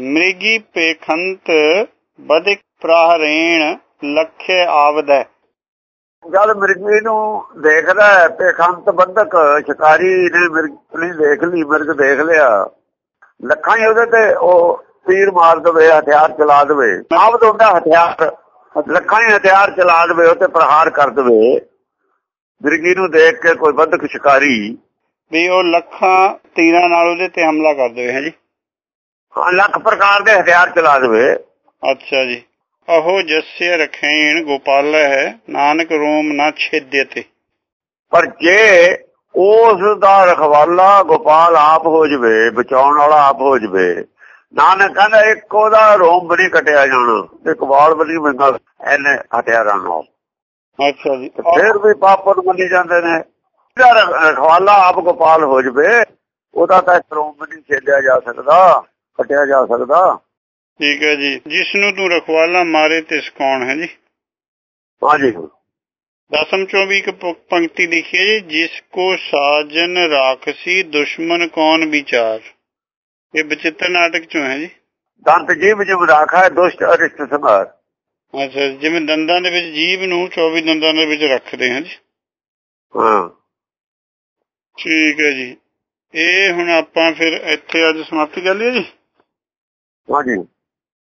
ਮ੍ਰਿਗੀ ਪੇਖੰਤ ਬਦਿਕ ਪ੍ਰਾਹਰੇਣ ਲਖੇ ਆਵਦੈ। ਜਦ ਮਿਰਗੀ ਨੂੰ ਦੇਖਦਾ ਪੇਖੰਤ ਬੰਧਕ ਸ਼ਿਕਾਰੀ ਨੇ ਮਿਰਗ ਦੇਖ ਲਈ, ਮਿਰਗ ਦੇਖ ਲਿਆ, ਲੱਖਾਂ ਹੀ ਉਹਦੇ ਤੇ ਉਹ ਤੀਰ ਮਾਰ ਦੇਵੇ, ਹਥਿਆਰ ਚਲਾ ਦੇਵੇ। ਆਵਦ ਹੁੰਦਾ ਹਥਿਆਰ, ਲੱਖਾਂ ਹੀ ਹਥਿਆਰ ਚਲਾ ਦੇਵੇ, ਉਹ ਤੇ ਪ੍ਰਹਾਰ ਕਰ ਦੇਵੇ। ਮਿਰਗੀ ਨੂੰ ਦੇਖ ਕੇ ਕੋਈ ਬੰਧਕ ਸ਼ਿਕਾਰੀ ਵੀ ਉਹ ਲੱਖਾਂ ਤੀਰਾਂ ਨਾਲ ਉਹਦੇ ਤੇ ਹਮਲਾ ਕਰ ਦੇਵੇ। ਹੈ ਜੀ, ਹਾਂ, ਲੱਖ ਪ੍ਰਕਾਰ ਦੇ ਹਥਿਆਰ ਚਲਾ ਦੇਵੇ। ਅੱਛਾ ਜੀ। ਅਹੋ ਜस्य ਰਖੈਣ ਗੋਪਾਲ ਹੈ, ਨਾਨਕ ਰੋਮ ਨਾ ਛੇਦਯਤੇ। ਪਰ ਜੇ ਉਸ ਦਾ ਰਖਵਾਲਾ ਗੋਪਾਲ ਆਪ ਹੋ ਜਵੇ, ਬਚਾਉਣ ਵਾਲਾ ਆਪ ਹੋ ਜਵੇ, ਨਾਨਕ ਕਹਿੰਦਾ ਇੱਕ ਉਹਦਾ ਰੋਮ ਵੀ ਨਹੀਂ ਕੱਟਿਆ ਜਾਣਾ, ਇੱਕ ਵਾਲ ਵੀ ਨਹੀਂ ਮਿਲਦਾ ਇਹਨੇ ਹਥਿਆਰਾਂ ਨਾਲ। ਅੱਛਾ ਜੀ। ਫਿਰ ਵੀ ਪਾਪਨ ਮੰਨੀ ਜਾਂਦੇ ਨੇ। ਰਖਵਾਲਾ ਆਪ ਗੋਪਾਲ ਹੋ ਜਵੇ, ਉਹਦਾ ਤਾਂ ਰੋਮ ਵੀ ਨਹੀਂ ਛੇਦਿਆ ਜਾ ਸਕਦਾ, ਕੱਟਿਆ ਜਾ ਸਕਦਾ। ਠੀਕ ਹੈ ਜੀ। ਜਿਸਨੂੰ ਤੂੰ ਰਖਵਾਲਾ ਮਾਰੇ ਤਿਸ ਕੌਣ। ਹੈ ਜੀ, ਹਾਂਜੀ। ਦਸਮ ਚੋਂ ਵੀ ਇੱਕ ਪੰਕਤੀ ਲਿਖੀ ਹੈ ਜੀ, ਜਿਸ ਕੋ ਸਾਜਨ ਰਾਖਸੀ ਦੁਸ਼ਮਨ ਕੌਣ ਵਿਚਾਰ। ਇਹ ਬਚਿੱਤਰ ਨਾਟਕ ਚੋਂ ਹੈ ਜੀ। ਦੰਤ ਜੀਭ ਜਿਵ ਰਾਖਾ ਦੁਸ਼ਟ ਅਰਿਸ਼ਟ ਸੰਹਾਰ। ਅੱਛਾ, ਜਿਵੇਂ ਦੰਦਾਂ ਦੇ ਵਿੱਚ ਜੀਭ ਨੂੰ 24 ਦੰਦਾਂ ਦੇ ਵਿੱਚ ਰੱਖਦੇ ਹਾਂ ਜੀ। ਹਾਂ, ਠੀਕ ਹੈ ਜੀ। ਇਹ ਹੁਣ ਆਪਾਂ ਫਿਰ ਇੱਥੇ ਅੱਜ ਸਮਾਪਤੀ ਕਰ ਲਈਏ ਜੀ। ਹਾਂਜੀ।